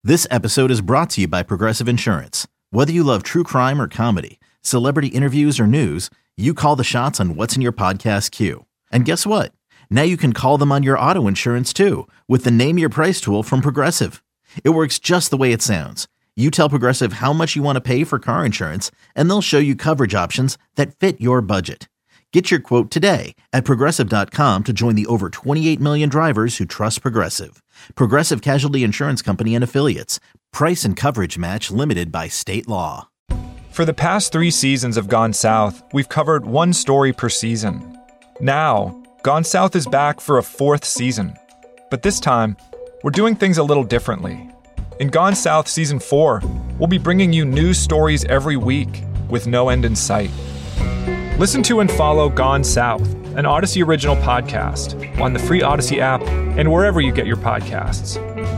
This episode is brought to you by Progressive Insurance. Whether you love true crime or comedy, celebrity interviews or news, you call the shots on what's in your podcast queue. And guess what? Now you can call them on your auto insurance too with the Name Your Price tool from Progressive. It works just the way it sounds. You tell Progressive how much you want to pay for car insurance, and they'll show you coverage options that fit your budget. Get your quote today at Progressive.com to join the over 28 million drivers who trust Progressive. Progressive Casualty Insurance Company and Affiliates. Price and coverage match limited by state law. For the past 3 seasons of Gone South, we've covered one story per season. Now, Gone South is back for a 4th season. But this time, we're doing things a little differently. In Gone South Season 4, we'll be bringing you new stories every week with no end in sight. Listen to and follow Gone South, an Odyssey original podcast, on the free Odyssey app and wherever you get your podcasts.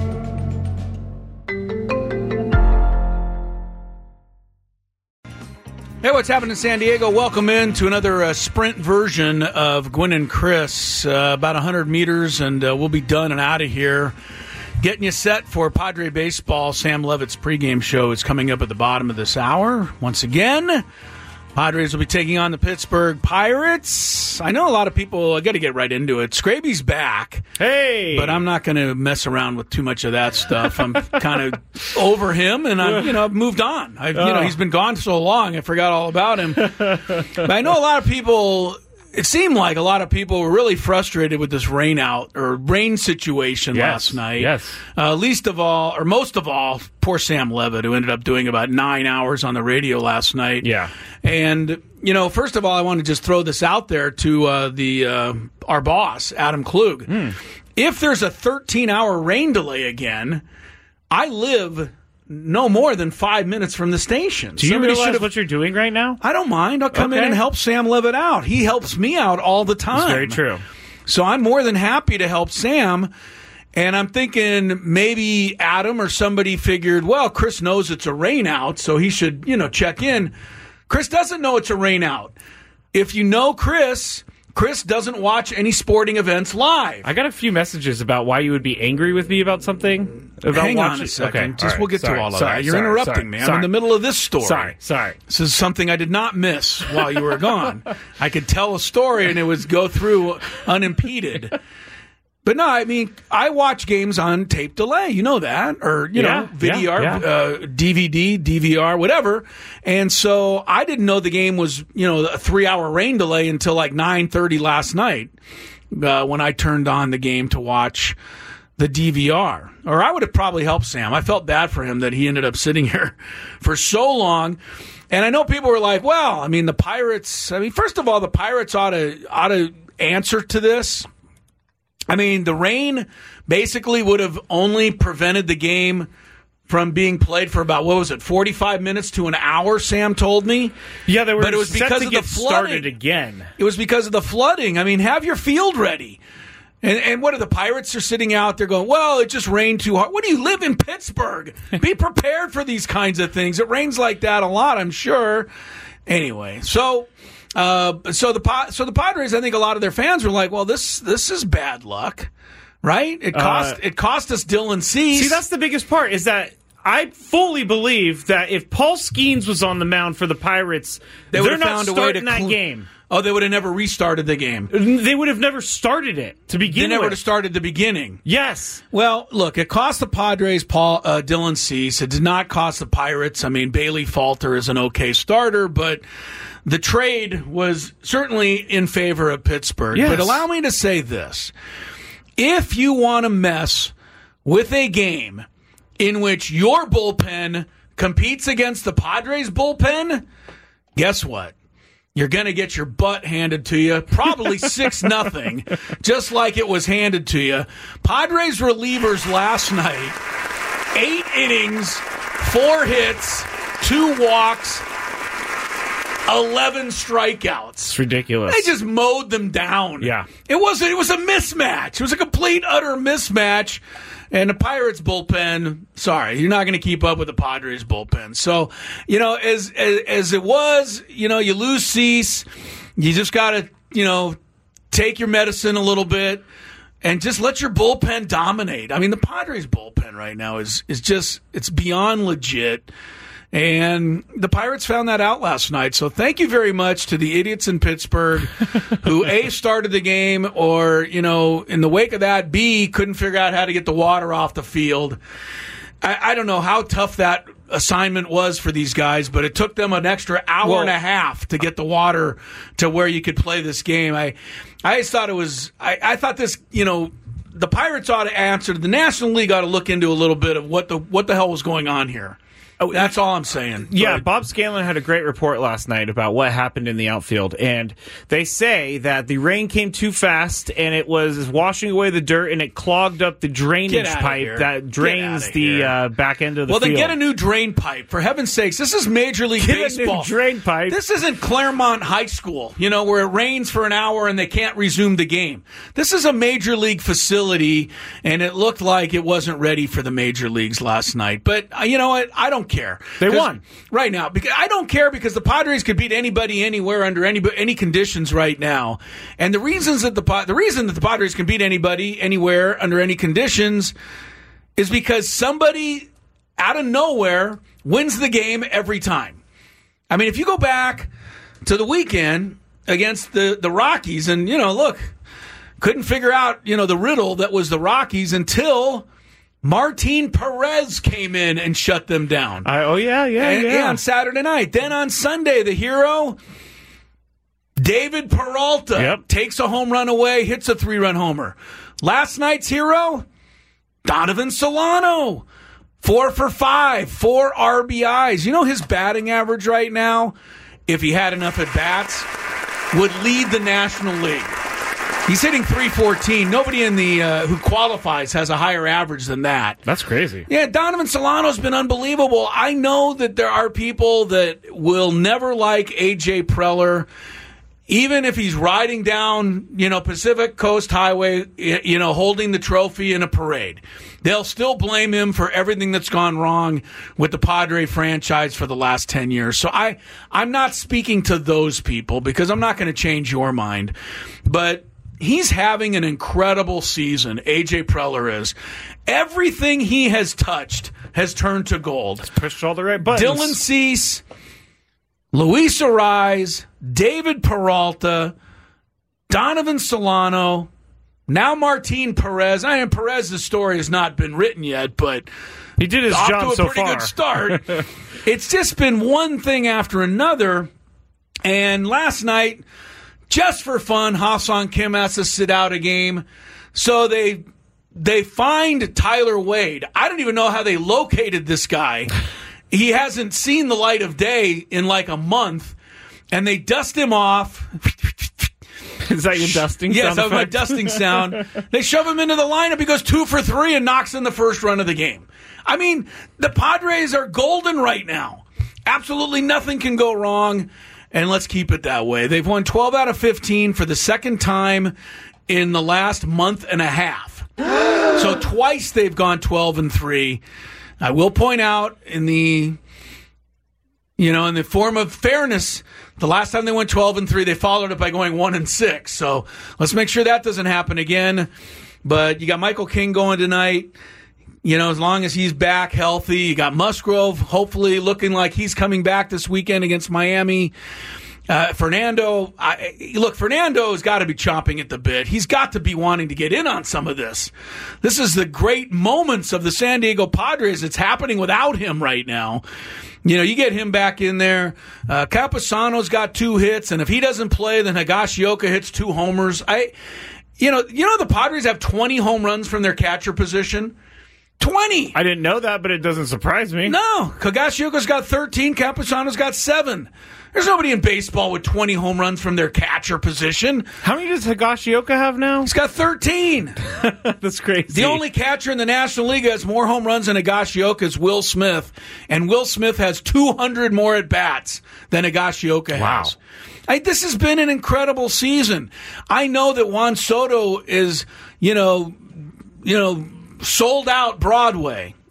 Hey, what's happening in San Diego? Welcome in to another sprint version of Gwynn and Chris. About 100 meters, and we'll be done and out of here. Getting you set for Padre Baseball. Sam Levitt's pregame show is coming up at the bottom of this hour. Once again, Padres will be taking on the Pittsburgh Pirates. I know a lot of people, I got to get right into it. Scraby's back. Hey! But I'm not going to mess around with too much of that stuff. I'm kind of over him, and I've moved on. He's been gone so long, I forgot all about him. But I know a lot of people, it seemed like a lot of people were really frustrated with this rain situation last night. Yes. Most of all, poor Sam Levitt, who ended up doing about 9 hours on the radio last night. Yeah. And, first of all, I want to just throw this out there to our boss, Adam Klug. If there's a 13-hour rain delay again, I live no more than 5 minutes from the station. Do you realize what you're doing right now? I don't mind. I'll come in and help Sam Levitt out. He helps me out all the time. That's very true. So I'm more than happy to help Sam. And I'm thinking maybe Adam or somebody figured, well, Chris knows it's a rain out, so he should, check in. Chris doesn't know it's a rain out. If you know Chris doesn't watch any sporting events live. I got a few messages about why you would be angry with me about something. Hang on a second. We'll get to all of that. You're interrupting me. I'm in the middle of this story. Sorry. This is something I did not miss while you were gone. I could tell a story and it would go through unimpeded. But no, I watch games on tape delay. You know that. Or, VDR, DVD, DVR, whatever. And so I didn't know the game was, a 3-hour rain delay until like 9:30 last night when I turned on the game to watch the DVR. Or I would have probably helped Sam. I felt bad for him that he ended up sitting here for so long. And I know people were like, well, the Pirates, first of all, the Pirates ought to answer to this. The rain basically would have only prevented the game from being played for about, 45 minutes to an hour, Sam told me? Yeah, they were but it was because of the flooding. Started again. It was because of the flooding. Have your field ready. And what are the Pirates are sitting out there going, well, it just rained too hard. What do you live in Pittsburgh? Be prepared for these kinds of things. It rains like that a lot, I'm sure. Anyway, So the Padres, I think a lot of their fans were like, well, this is bad luck, right? It cost us Dylan Cease. See, that's the biggest part, is that I fully believe that if Paul Skeens was on the mound for the Pirates, they're not starting that game. Oh, they would have never restarted the game. They would have never started it to begin with. They never would have started the beginning. Yes. Well, look, it cost the Padres Dylan Cease. It did not cost the Pirates. Bailey Falter is an okay starter, but the trade was certainly in favor of Pittsburgh. Yes. But allow me to say this. If you want to mess with a game in which your bullpen competes against the Padres bullpen, guess what? You're going to get your butt handed to you, probably 6-0, just like it was handed to you. Padres relievers last night, 8 innings, 4 hits, 2 walks, 11 strikeouts. It's ridiculous. They just mowed them down. Yeah. It was a mismatch. It was a complete, utter mismatch. And the Pirates bullpen, sorry, you're not going to keep up with the Padres bullpen. So, as it was, you lose Cease. You just got to, take your medicine a little bit. and just let your bullpen dominate. I mean, the Padres bullpen right now is just, it's beyond legit. And the Pirates found that out last night. So thank you very much to the idiots in Pittsburgh who, A, started the game, or, in the wake of that, B, couldn't figure out how to get the water off the field. I don't know how tough that assignment was for these guys, but it took them an extra hour and a half to get the water to where you could play this game. I just thought it was, I thought this, the Pirates ought to answer, the National League ought to look into a little bit of what the hell was going on here. Oh, that's all I'm saying. Yeah, but Bob Scanlon had a great report last night about what happened in the outfield, and they say that the rain came too fast, and it was washing away the dirt, and it clogged up the drainage pipe that drains the back end of the field. Well, then get a new drain pipe, for heaven's sakes. This is Major League Baseball. A new drain pipe. This isn't Claremont High School, where it rains for an hour and they can't resume the game. This is a Major League facility, and it looked like it wasn't ready for the Major Leagues last night. But you know what? I don't care. They won right now. Because I don't care, because the Padres could beat anybody anywhere under any conditions right now. And the reason that the Padres can beat anybody anywhere under any conditions is because somebody out of nowhere wins the game every time. I mean, if you go back to the weekend against the Rockies, and look, couldn't figure out the riddle that was the Rockies until Martin Perez came in and shut them down. Yeah, on Saturday night. Then on Sunday, the hero, David Peralta, takes a home run away, hits a 3-run homer. Last night's hero, Donovan Solano, 4 for 5, 4 RBIs. His batting average right now, if he had enough at-bats, would lead the National League. He's hitting .314. Nobody in the who qualifies has a higher average than that. That's crazy. Yeah, Donovan Solano's been unbelievable. I know that there are people that will never like A.J. Preller, even if he's riding down, Pacific Coast Highway, holding the trophy in a parade. They'll still blame him for everything that's gone wrong with the Padre franchise for the last 10 years. So I'm not speaking to those people, because I'm not going to change your mind. But he's having an incredible season, A.J. Preller is. Everything he has touched has turned to gold. He's pushed all the right buttons. Dylan Cease, Luis Arraez, David Peralta, Donovan Solano, now Martin Perez. Perez's story has not been written yet, but he did his job so far. Off to a pretty good start. It's just been one thing after another. And last night, just for fun, Ha-Seong Kim has to sit out a game. So they find Tyler Wade. I don't even know how they located this guy. He hasn't seen the light of day in like a month. And they dust him off. Is that your dusting sound? Yes, that was my dusting sound. They shove him into the lineup. He goes 2 for 3 and knocks in the first run of the game. I mean, the Padres are golden right now. Absolutely nothing can go wrong. And let's keep it that way. They've won 12 out of 15 for the second time in the last month and a half. So twice they've gone 12-3. I will point out in the form of fairness, the last time they went 12-3, they followed it by going 1-6. So let's make sure that doesn't happen again. But you got Michael King going tonight. As long as he's back healthy. You got Musgrove hopefully looking like he's coming back this weekend against Miami. Fernando has got to be chomping at the bit. He's got to be wanting to get in on some of this. This is the great moments of the San Diego Padres. It's happening without him right now. You get him back in there. Campusano's got 2 hits, and if he doesn't play, then Higashioka hits 2 homers. The Padres have 20 home runs from their catcher position. 20! I didn't know that, but it doesn't surprise me. No. Higashioka's got 13. Campusano's got 7. There's nobody in baseball with 20 home runs from their catcher position. How many does Higashioka have now? He's got 13. That's crazy. The only catcher in the National League that has more home runs than Higashioka is Will Smith. And Will Smith has 200 more at-bats than Higashioka has. Wow. This has been an incredible season. I know that Juan Soto is, sold out Broadway.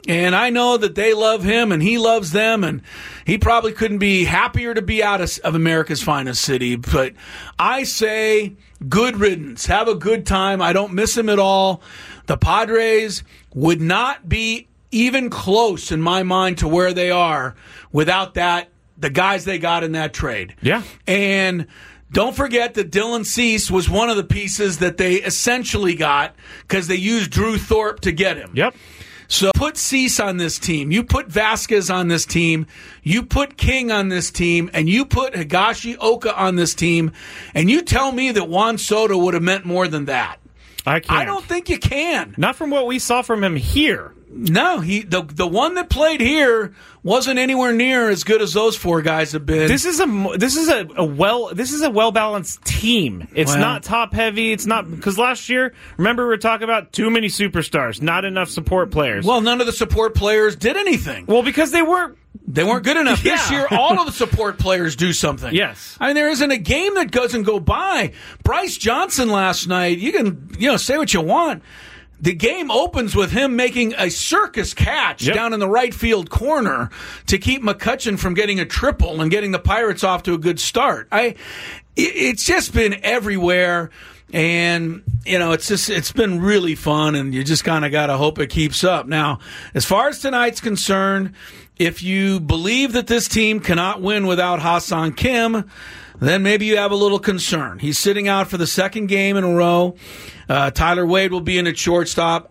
And I know that they love him and he loves them, and he probably couldn't be happier to be out of America's finest city. But I say good riddance. Have a good time. I don't miss him at all. The Padres would not be even close in my mind to where they are without the guys they got in that trade. Yeah. And don't forget that Dylan Cease was one of the pieces that they essentially got because they used Drew Thorpe to get him. Yep. So put Cease on this team. You put Vasquez on this team. You put King on this team. And you put Higashioka on this team. And you tell me that Juan Soto would have meant more than that. I can't. I don't think you can. Not from what we saw from him here. No, the one that played here wasn't anywhere near as good as those four guys have been. This is a well balanced team. It's not top heavy. It's not because last year, remember we were talking about too many superstars, not enough support players. Well, none of the support players did anything. Well, because they weren't good enough. Yeah. This year, all of the support players do something. Yes. I mean, there isn't a game that doesn't go by. Bryce Johnson last night, you can say what you want. The game opens with him making a circus catch down in the right field corner to keep McCutchen from getting a triple and getting the Pirates off to a good start. It's just been everywhere. And, it's been really fun, and you just kind of got to hope it keeps up. Now, as far as tonight's concerned, if you believe that this team cannot win without Ha-Seong Kim, then maybe you have a little concern. He's sitting out for the second game in a row. Tyler Wade will be in at shortstop.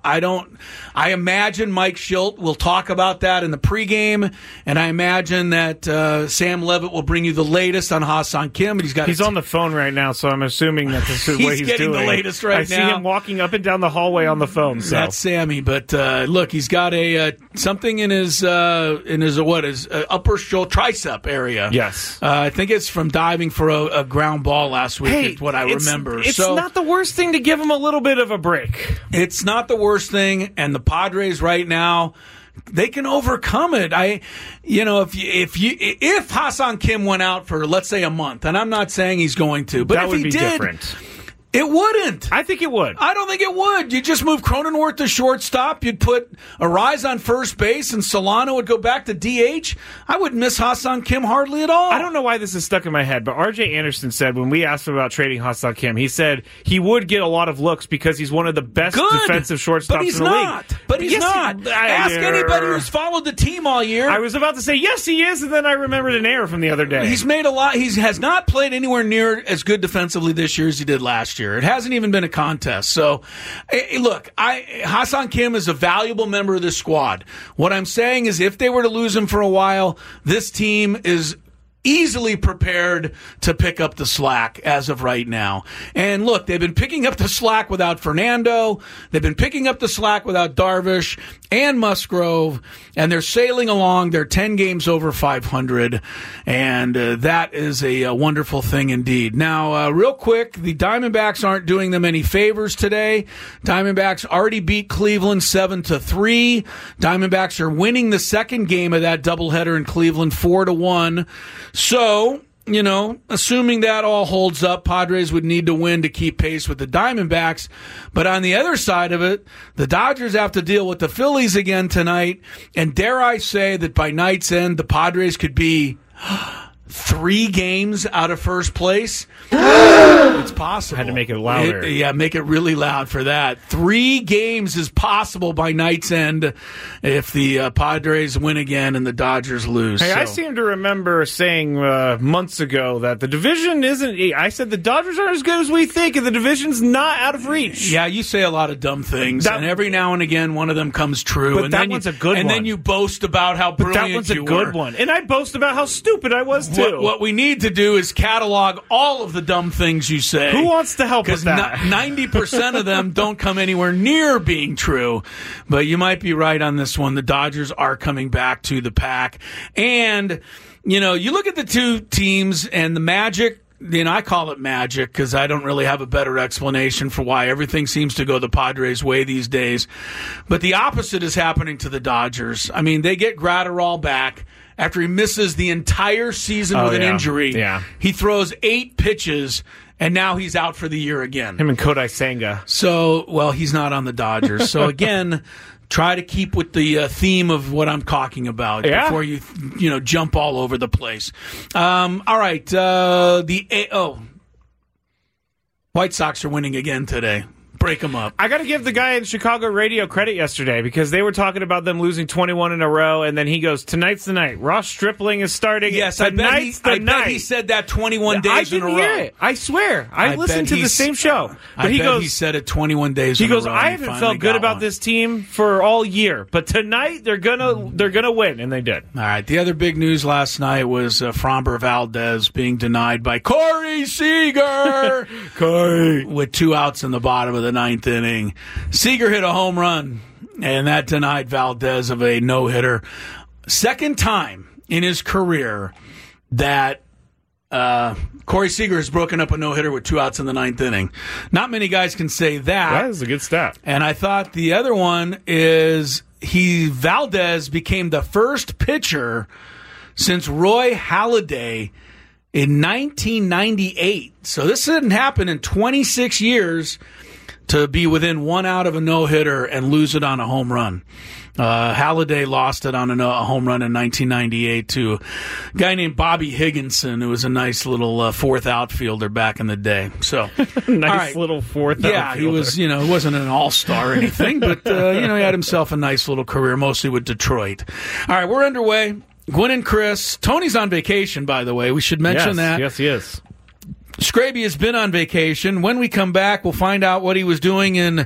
I imagine Mike Schilt will talk about that in the pregame, and I imagine that Sam Levitt will bring you the latest on Ha-Seong Kim. He's on the phone right now, so I'm assuming that this is what he's getting doing. The latest right now. I see him walking up and down the hallway on the phone. So. That's Sammy, but look, he's got something in his upper tricep area. Yes, I think it's from diving for a ground ball last week. Is what I remember. It's not the worst thing to give him a little bit of a break. It's not the worst thing, and the Padres right now, they can overcome it. If Ha-Seong Kim went out for, let's say, a month, and I'm not saying he's going to, but if he did, different. It wouldn't. I think it would. I don't think it would. You just move Cronenworth to shortstop. You'd put Arise on first base, and Solano would go back to DH. I wouldn't miss Ha-Seong Kim hardly at all. I don't know why this is stuck in my head, but R.J. Anderson said when we asked him about trading Ha-Seong Kim, he said he would get a lot of looks because he's one of the best defensive shortstops in the league. But he's not. Ask anybody who's followed the team all year. I was about to say, yes, he is, and then I remembered an error from the other day. He's made a lot. He has not played anywhere near as good defensively this year as he did last year. It hasn't even been a contest. So, look, Ha-Seong Kim is a valuable member of this squad. What I'm saying is if they were to lose him for a while, this team is easily prepared to pick up the slack as of right now. And look, they've been picking up the slack without Fernando. They've been picking up the slack without Darvish and Musgrove, and they're sailing along. They're 10 games over 500, and that is a wonderful thing indeed. Now, real quick, the Diamondbacks aren't doing them any favors today. Diamondbacks already beat Cleveland 7-3. Diamondbacks are winning the second game of that doubleheader in Cleveland 4-1. So, assuming that all holds up, Padres would need to win to keep pace with the Diamondbacks. But on the other side of it, the Dodgers have to deal with the Phillies again tonight. And dare I say that by night's end, the Padres could be 3 games out of first place. It's possible. I had to make it louder. Make it really loud for that. 3 games is possible by night's end if the Padres win again and the Dodgers lose. Hey, I seem to remember saying months ago that the division isn't... I said the Dodgers aren't as good as we think, and the division's not out of reach. Yeah, you say a lot of dumb things, and every now and again one of them comes true. But and that then one's a good one. And then you boast about how brilliant you were. That one's a good one. And I boast about how stupid I was, too. What we need to do is catalog all of the dumb things you say. Who wants to help with that? 90% of them don't come anywhere near being true. But you might be right on this one. The Dodgers are coming back to the pack. And, you look at the two teams and the Magic. I call it magic because I don't really have a better explanation for why everything seems to go the Padres' way these days. But the opposite is happening to the Dodgers. I mean, they get Gratterall back. After he misses the entire season with an injury, he throws 8 pitches, and now he's out for the year again. Him and Kodai Senga. So, he's not on the Dodgers. So, again, Try to keep with the theme of what I'm talking about before you jump all over the place. All right. White Sox are winning again today. Break them up. I got to give the guy in Chicago radio credit yesterday because they were talking about them losing 21 in a row, and then he goes, tonight's the night. Ross Stripling is starting. Yes, I bet he said that 21 days in a row. I didn't hear it. I swear. I listened to the same show. But he said it 21 days in a row. He goes, I haven't felt good about this team for all year, but tonight they're gonna win, and they did. All right. The other big news last night was Framber Valdez being denied by Corey Seager. Corey. With 2 outs in the bottom of the 9th inning. Seager hit a home run, and that denied Valdez of a no-hitter. Second time in his career that Corey Seager has broken up a no-hitter with 2 outs in the 9th inning. Not many guys can say that. That is a good stat. And I thought the other one is Valdez became the first pitcher since Roy Halladay in 1998. So this didn't happen in 26 years to be within 1 out of a no-hitter and lose it on a home run. Halladay lost it on a home run in 1998 to a guy named Bobby Higginson, who was a nice little fourth outfielder back in the day. So nice little fourth outfielder. Yeah, he was, he wasn't an all-star or anything, but, he had himself a nice little career, mostly with Detroit. All right, we're underway. Gwen and Chris. Tony's on vacation, by the way. We should mention that. Yes, he is. Scraby has been on vacation. When we come back, we'll find out what he was doing in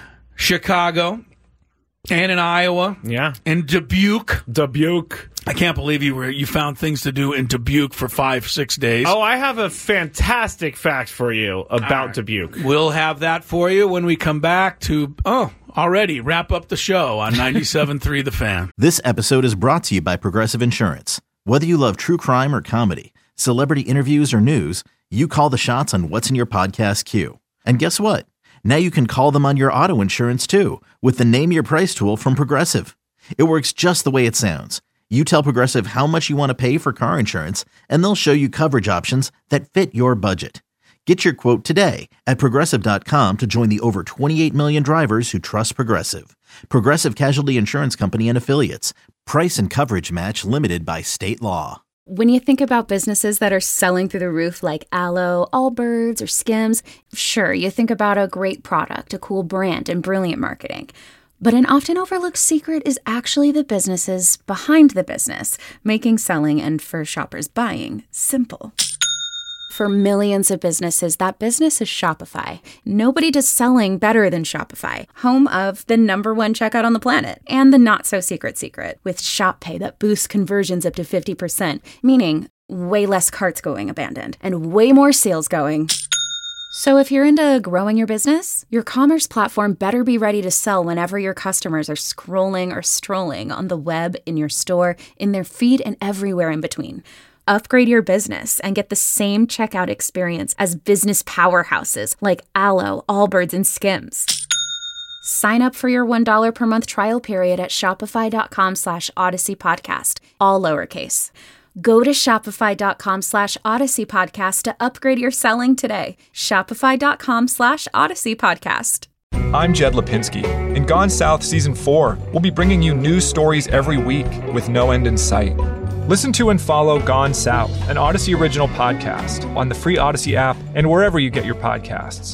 Chicago and in Iowa. Yeah. And Dubuque. Dubuque. I can't believe you found things to do in Dubuque for 5-6 days. Oh, I have a fantastic fact for you about Dubuque. We'll have that for you when we come back to, already wrap up the show on 97.3 The Fan. This episode is brought to you by Progressive Insurance. Whether you love true crime or comedy, celebrity interviews or news, you call the shots on what's in your podcast queue. And guess what? Now you can call them on your auto insurance too with the Name Your Price tool from Progressive. It works just the way it sounds. You tell Progressive how much you want to pay for car insurance, and they'll show you coverage options that fit your budget. Get your quote today at Progressive.com to join the over 28 million drivers who trust Progressive. Progressive Casualty Insurance Company and Affiliates. Price and coverage match limited by state law. When you think about businesses that are selling through the roof like Aloe, Allbirds, or Skims, sure, you think about a great product, a cool brand, and brilliant marketing. But an often overlooked secret is actually the businesses behind the business, making selling and for shoppers buying simple. For millions of businesses, that business is Shopify. Nobody does selling better than Shopify, home of the #1 checkout on the planet and the not-so-secret secret with Shop Pay that boosts conversions up to 50%, meaning way less carts going abandoned and way more sales going. So if you're into growing your business, your commerce platform better be ready to sell whenever your customers are scrolling or strolling on the web, in your store, in their feed, and everywhere in between. Upgrade your business and get the same checkout experience as business powerhouses like Aloe, Allbirds, and Skims. Sign up for your $1 per month trial period at shopify.com/Odyssey Podcast, all lowercase. Go to shopify.com/Odyssey Podcast to upgrade your selling today. Shopify.com/Odyssey Podcast. I'm Jed Lipinski. In Gone South Season 4, we'll be bringing you news stories every week with no end in sight. Listen to and follow Gone South, an Odyssey original podcast, on the free Odyssey app and wherever you get your podcasts.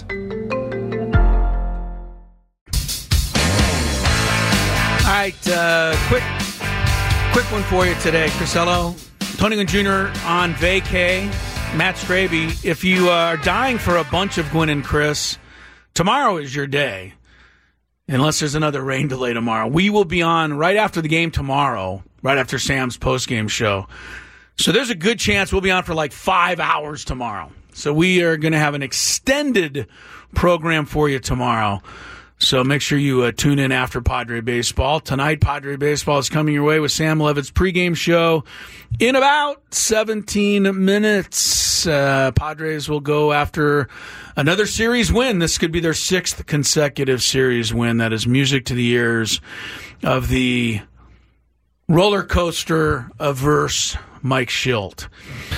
All right, quick one for you today, Crisello. Tony Gwynn Jr. on vacay. Matt Scraby, if you are dying for a bunch of Gwynn and Chris, tomorrow is your day. Unless there's another rain delay tomorrow. We will be on right after the game tomorrow, right after Sam's postgame show. So there's a good chance we'll be on for like 5 hours tomorrow. So we are going to have an extended program for you tomorrow. So make sure you tune in after Padre Baseball. Tonight, Padre Baseball is coming your way with Sam Levitt's pregame show in about 17 minutes. Padres will go after another series win. This could be their 6th consecutive series win. That is music to the ears of the roller coaster averse Mike Schilt.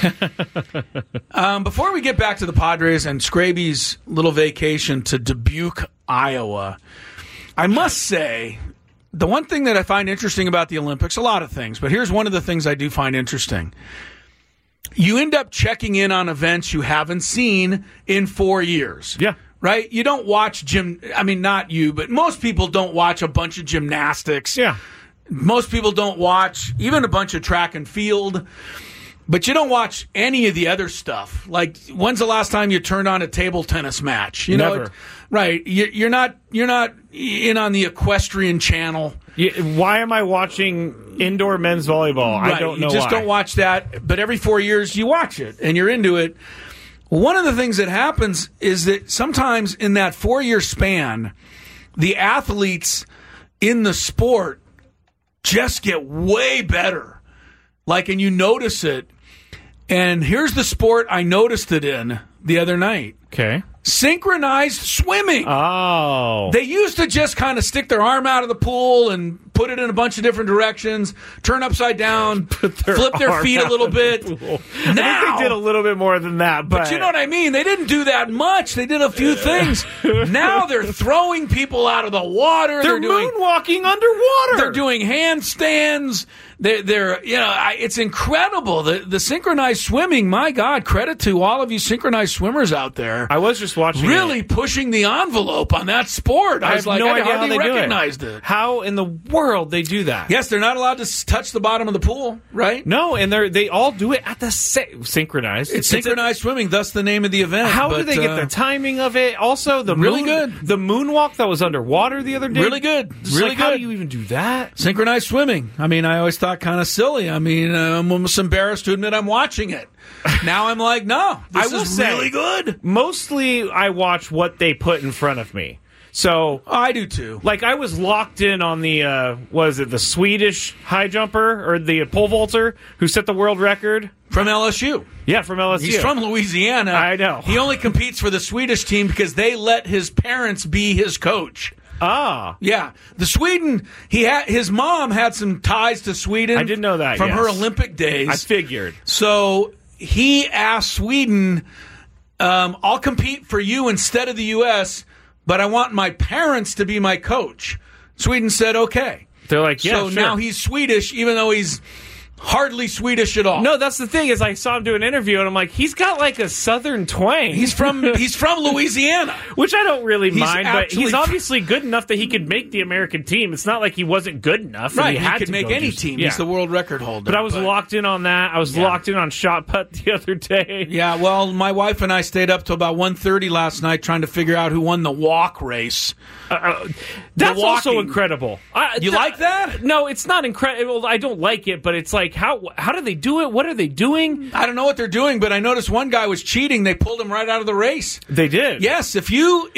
Before we get back to the Padres and Scraby's little vacation to Dubuque, Iowa, I must say, the one thing that I find interesting about the Olympics, a lot of things, but here's one of the things I do find interesting. You end up checking in on events you haven't seen in 4 years. Yeah. Right? You don't watch not you, but most people don't watch a bunch of gymnastics. Yeah. Most people don't watch even a bunch of track and field. But you don't watch any of the other stuff. Like, when's the last time you turned on a table tennis match? Never. Right. You're not in on the equestrian channel. Why am I watching indoor men's volleyball? Right. I don't know You just why. don't watch that. But every 4 years you watch it and you're into it. One of the things that happens is that sometimes in that 4 year span, the athletes in the sport just get way better. And you notice it. And here's the sport I noticed it in the other night. Okay. Synchronized swimming. Oh. They used to just kind of stick their arm out of the pool and put it in a bunch of different directions, turn upside down, flip their feet a little bit. I think they did a little bit more than that. But you know what I mean? They didn't do that much. They did a few things. Now they're throwing people out of the water. They're moonwalking underwater. They're doing handstands. It's incredible. The synchronized swimming, my God, credit to all of you synchronized swimmers out there. I was just watching really pushing the envelope on that sport. I was like, no I idea hardly how they recognized do it. it. How in the world they do that? Yes, they're not allowed to touch the bottom of the pool, right? No, and they all do it at the synchronized. It's synchronized swimming, thus the name of the event. How do they get the timing of it? Also, the moonwalk that was underwater the other day. Really good. Really good. How do you even do that? Synchronized swimming. I mean, I always thought kind of silly. I mean, I'm almost embarrassed to admit I'm watching it. Now I'm like, no, this is really good. Mostly I watch what they put in front of me. So I do too. Like, I was locked in on the the Swedish high jumper or the pole vaulter who set the world record from LSU. Yeah, from LSU. He's from Louisiana. I know. He only competes for the Swedish team because they let his parents be his coach. Ah. Yeah. The Sweden, his mom had some ties to Sweden. I didn't know that, from her Olympic days. I figured. So he asked Sweden, I'll compete for you instead of the U.S., but I want my parents to be my coach. Sweden said, okay. They're like, yeah, so sure. now he's Swedish, even though he's hardly Swedish at all. No, that's the thing, is I saw him do an interview, and I'm like, he's got like a southern twang. He's from Louisiana. Which I don't really mind, but he's obviously good enough that he could make the American team. It's not like he wasn't good enough. Right, he could make any team. Yeah. He's the world record holder. But I was locked in on that. I was locked in on shot put the other day. Yeah, well, my wife and I stayed up till about 1:30 last night trying to figure out who won the walk race. That's also incredible. You like that? No, it's not incredible. I don't like it, but it's like, how do they do it? What are they doing? I don't know what they're doing, but I noticed one guy was cheating. They pulled him right out of the race. They did. Yes, if you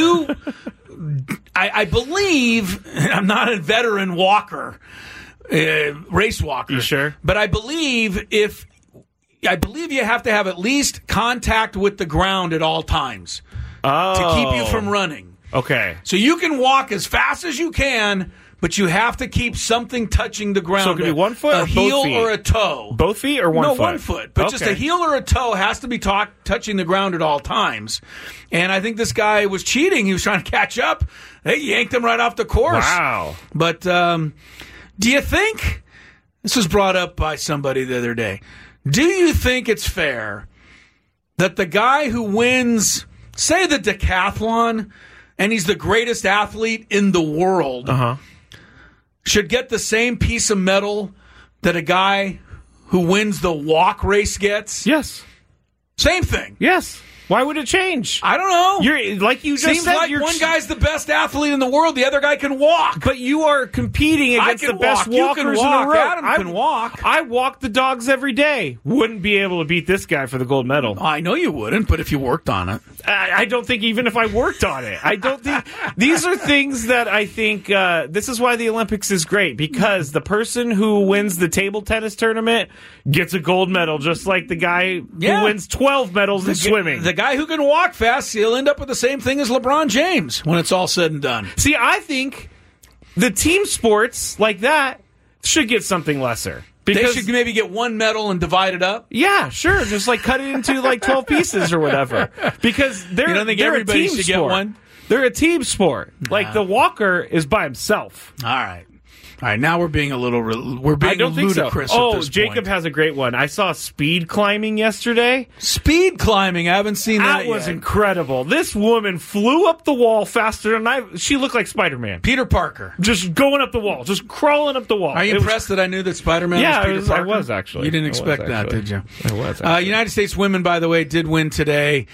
I believe, I'm not a veteran walker, race walker. You sure? But I believe you have to have at least contact with the ground at all times to keep you from running. Okay. So you can walk as fast as you can, but you have to keep something touching the ground. So it could be 1 foot or a heel both feet? or a toe. Both feet or 1 foot? No, 1 foot. But just a heel or a toe has to be touching the ground at all times. And I think this guy was cheating. He was trying to catch up. They yanked him right off the course. Wow. But do you think, this was brought up by somebody the other day, do you think it's fair that the guy who wins, say, the decathlon, and he's the greatest athlete in the world, should get the same piece of metal that a guy who wins the walk race gets? Yes. Same thing. Yes. Why would it change? I don't know. You're like you just Seems said. Like one guy's the best athlete in the world, the other guy can walk. But you are competing against the best walkers in the world. Adam can walk. I walk the dogs every day. Wouldn't be able to beat this guy for the gold medal. I know you wouldn't, but if you worked on it. I don't think even if I worked on it. I don't think. These are things that I think, this is why the Olympics is great, because the person who wins the table tennis tournament gets a gold medal, just like the guy who wins 12 medals in swimming. The guy who can walk fast, he'll end up with the same thing as LeBron James when it's all said and done. See, I think the team sports like that should get something lesser. Because they should maybe get one medal and divide it up? Yeah, sure. Just like cut it into like 12 pieces or whatever. Because they're, you don't think they're everybody a team should sport. Get one? They're a team sport. Like, the walker is by himself. All right. Now we're being I don't think ludicrous. So. At this Jacob point. has a great one. I saw speed climbing yesterday. Speed climbing. I haven't seen that That was yet. incredible. This woman flew up the wall faster than she looked like Spider-Man. Peter Parker. Just going up the wall, just crawling up the wall. Are you impressed that I knew that Spider-Man was Peter Parker? I was, actually. You didn't expect that, did you? I was, actually. United States women, by the way, did win today.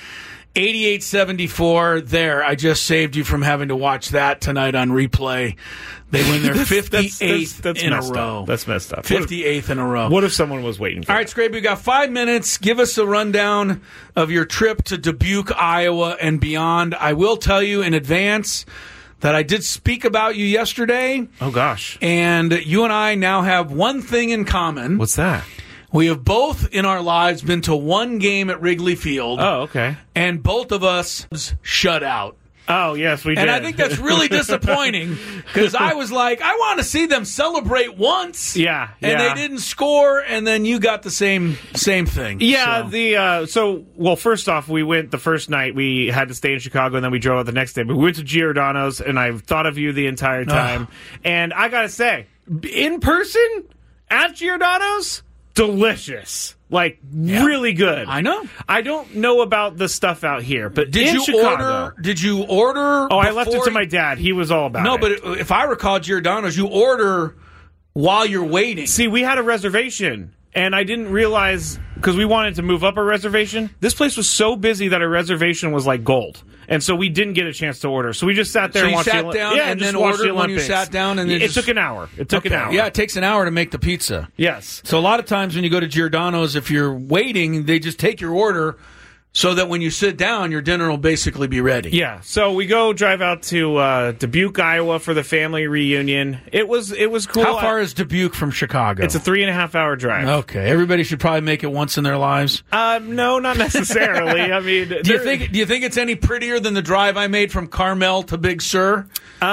88-74 there. I just saved you from having to watch that tonight on replay. They win their 58th in a row. That's messed up. 58th in a row. What if someone was waiting for All right, Scrape, we've got 5 minutes. Give us a rundown of your trip to Dubuque, Iowa, and beyond. I will tell you in advance that I did speak about you yesterday. Oh, gosh. And you and I now have one thing in common. What's that? We have both in our lives been to one game at Wrigley Field. Oh, okay. And both of us shut out. Oh, yes, we did. And I think that's really disappointing because I was like, I want to see them celebrate once. Yeah. And they didn't score, and then you got the same thing. Yeah, well, first off, we went the first night. We had to stay in Chicago, and then we drove out the next day. But we went to Giordano's, and I thought of you the entire time. And I got to say, in person at Giordano's, delicious. Like, really good. I know. I don't know about the stuff out here, but Did you order? Oh, I left it to my dad. He was all about it. No, but if I recall Giordano's, you order while you're waiting. See, we had a reservation, and I didn't realize, because we wanted to move up a reservation, this place was so busy that a reservation was like gold. And so we didn't get a chance to order. So we just sat there and watched sat down and then ordered when you sat down? And it took an hour. It took an hour. Yeah, it takes an hour to make the pizza. Yes. So a lot of times when you go to Giordano's, if you're waiting, they just take your order so that when you sit down, your dinner will basically be ready. Yeah. So we drive out to Dubuque, Iowa for the family reunion. It was cool. How far is Dubuque from Chicago? It's a 3.5-hour drive. Okay. Everybody should probably make it once in their lives. No, not necessarily. I mean, do you think it's any prettier than the drive I made from Carmel to Big Sur?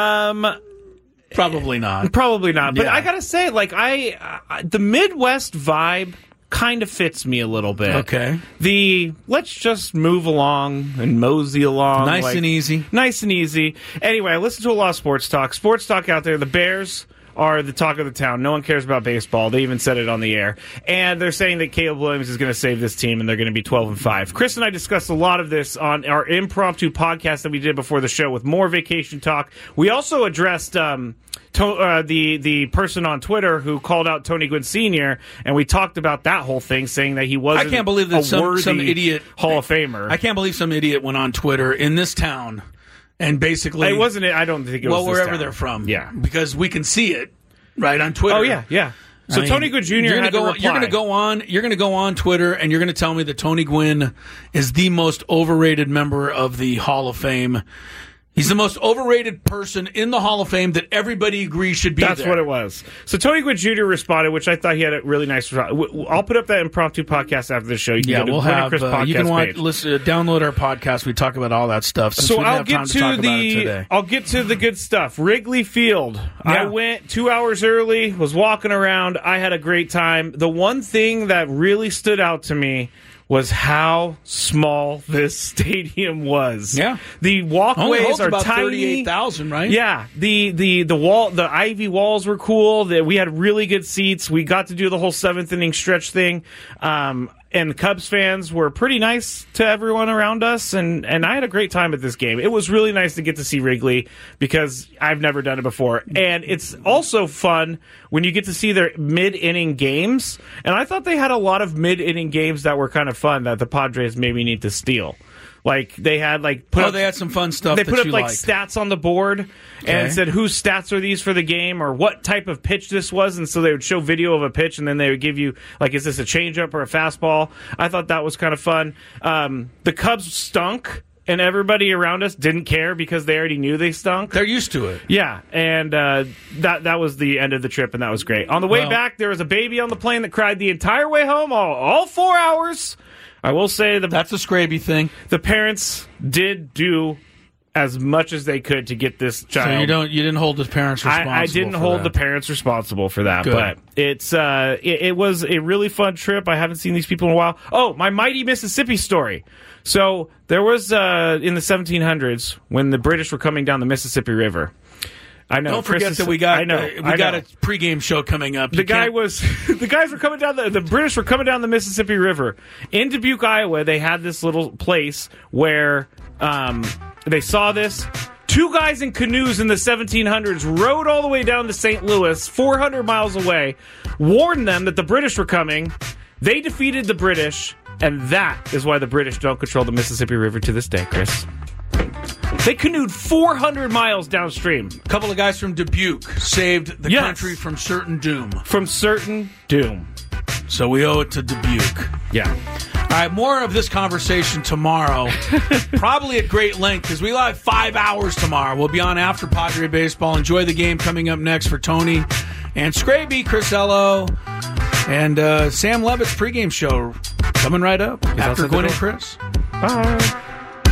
Probably not. Probably not. But Yeah. I gotta say, like, the Midwest vibe kind of fits me a little bit. Okay. Let's just move along and mosey along. Nice and easy. Nice and easy. Anyway, I listen to a lot of sports talk. Sports talk out there, the Bears are the talk of the town. No one cares about baseball. They even said it on the air. And they're saying that Caleb Williams is going to save this team, and they're going to be 12-5. Chris and I discussed a lot of this on our impromptu podcast that we did before the show with more vacation talk. We also addressed the person on Twitter who called out Tony Gwynn Sr., and we talked about that whole thing, saying that he wasn't I can't believe that some idiot Hall of Famer. I can't believe some idiot went on Twitter in this town and basically It wasn't. I don't think it was. Well, wherever this town. they're from, Yeah, because we can see it right on Twitter. Oh yeah. So Tony Gwynn Jr. had to reply. You're going to go on Twitter, and you're going to tell me that Tony Gwynn is the most overrated member of the Hall of Fame. He's the most overrated person in the Hall of Fame that everybody agrees should be there. That's what it was. So Tony Gwynn Jr. responded, which I thought he had a really nice response. I'll put up that impromptu podcast after the show. You can go to we'll Gwynn and have. Chris podcast you can page. download our podcast. We talk about all that stuff. Since So we didn't I'll have get time to talk about it today. I'll get to the good stuff. Wrigley Field. Yeah. I went 2 hours early. Was walking around. I had a great time. The one thing that really stood out to me was how small this stadium was. Yeah. The walkways holds are about tiny. 38,000, right? Yeah. The wall, the ivy walls were cool. We had really good seats. We got to do the whole seventh inning stretch thing. And the Cubs fans were pretty nice to everyone around us, and I had a great time at this game. It was really nice to get to see Wrigley because I've never done it before. And it's also fun when you get to see their mid-inning games. And I thought they had a lot of mid-inning games that were kind of fun that the Padres maybe need to steal. Like, they had, like... they had some fun stuff They that put up, you like, liked. stats on the board and said whose stats are these for the game or what type of pitch this was. And so they would show video of a pitch, and then they would give you, like, is this a changeup or a fastball? I thought that was kind of fun. The Cubs stunk, and everybody around us didn't care because they already knew they stunk. They're used to it. Yeah, and that was the end of the trip, and that was great. On the way back, there was a baby on the plane that cried the entire way home, all 4 hours. I will say that's a Scraby thing. The parents did do as much as they could to get this child. So you didn't hold the parents responsible. I didn't hold the parents responsible for that. Good. But it was a really fun trip. I haven't seen these people in a while. Oh, my mighty Mississippi story. So there was in the 1700s when the British were coming down the Mississippi River. I know. Don't forget that we got a pregame show coming up. The guys were coming down the British were coming down the Mississippi River in Dubuque, Iowa. They had this little place where they saw this. 2 guys in canoes in the 1700s rowed all the way down to St. Louis, 400 miles away, warned them that the British were coming. They defeated the British, and that is why the British don't control the Mississippi River to this day, Chris. They canoed 400 miles downstream. A couple of guys from Dubuque saved the country from certain doom. From certain doom. So we owe it to Dubuque. Yeah. All right, more of this conversation tomorrow, probably at great length, because we have 5 hours tomorrow. We'll be on after Padre Baseball. Enjoy the game coming up next for Tony and Scraby, Chris Ello, and Sam Levitt's pregame show coming right up after Gwen and Chris. Bye.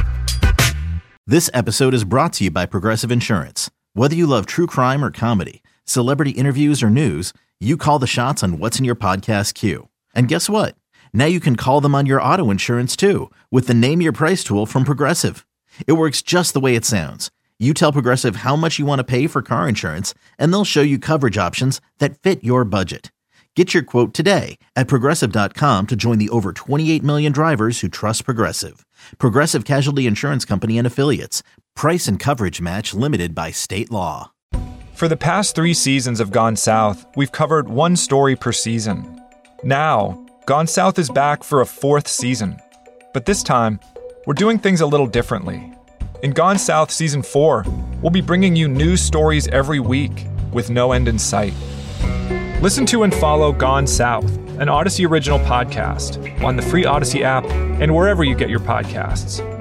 This episode is brought to you by Progressive Insurance. Whether you love true crime or comedy, celebrity interviews or news, you call the shots on what's in your podcast queue. And guess what? Now you can call them on your auto insurance too with the Name Your Price tool from Progressive. It works just the way it sounds. You tell Progressive how much you want to pay for car insurance, and they'll show you coverage options that fit your budget. Get your quote today at Progressive.com to join the over 28 million drivers who trust Progressive. Progressive Casualty Insurance Company and Affiliates. Price and coverage match limited by state law. For the past 3 seasons of Gone South, we've covered one story per season. Now, Gone South is back for a 4th season. But this time, we're doing things a little differently. In Gone South Season 4, we'll be bringing you news stories every week with no end in sight. Listen to and follow Gone South, an Odyssey original podcast, on the free Odyssey app and wherever you get your podcasts.